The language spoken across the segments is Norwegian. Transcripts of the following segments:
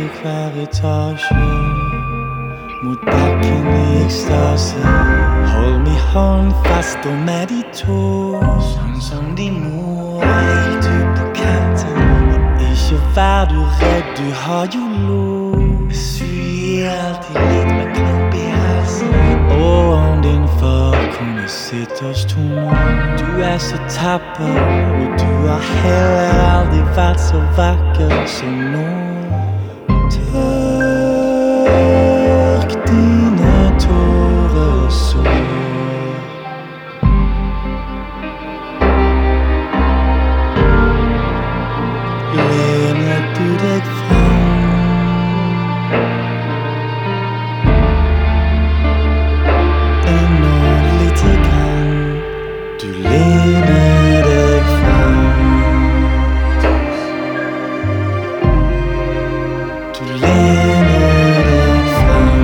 hver etage mod bakken i ekstase. Hold min hånd fast og med de to, sådan som din mor er helt dybt på kanten. Og ikke vær du redd, du har jo lov. Syg er altid lidt med klump i halsen. Og om din far kunne sætte os to nu. Du er så tapper, og du har heller aldrig været så vakker som nu. Tørk dine tårer så. Læner du dig frem. Endnu lite grann. Du læner dig frem. Du læner dig frem.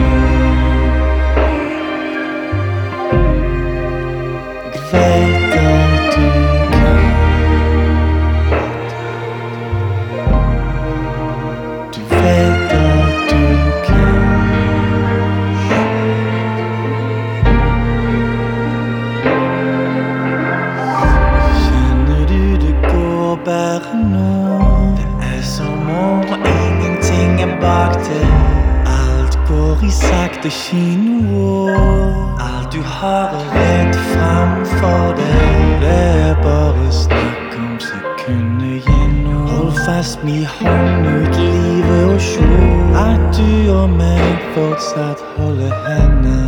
Græder du kan. Du ved at du kan. Kender du det går bare nu? Det er som om ingenting er bag det. Alt går i sagte kino. Alt du har er rett frem for dig. Det er bare snak om sekunder igjennom. Hold fast min hånd ut livet og sjå at du og meg fortsatt holder henne.